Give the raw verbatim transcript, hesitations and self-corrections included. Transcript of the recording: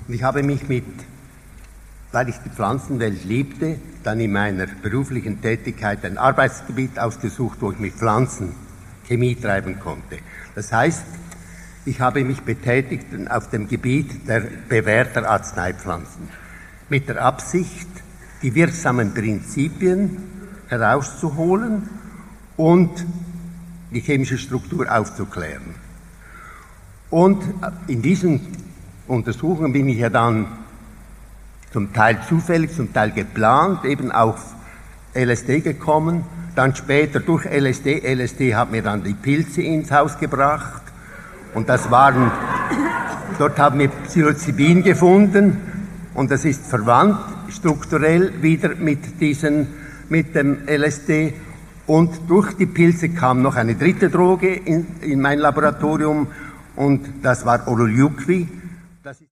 Und ich habe mich mit, weil ich die Pflanzenwelt liebte, dann in meiner beruflichen Tätigkeit ein Arbeitsgebiet ausgesucht, wo ich mit Pflanzen Chemie treiben konnte. Das heißt, ich habe mich betätigt auf dem Gebiet der bewährter Arzneipflanzen, mit der Absicht, die wirksamen Prinzipien herauszuholen und die chemische Struktur aufzuklären. Und in diesen Untersuchungen bin ich ja dann zum Teil zufällig, zum Teil geplant, eben auf L S D gekommen, dann später durch L S D. L S D hat mir dann die Pilze ins Haus gebracht und das waren, dort haben wir Psilocybin gefunden und das ist verwandt strukturell wieder mit diesen, mit dem L S D. Und durch die Pilze kam noch eine dritte Droge in, in mein Laboratorium und das war Ololiuqui. Das ist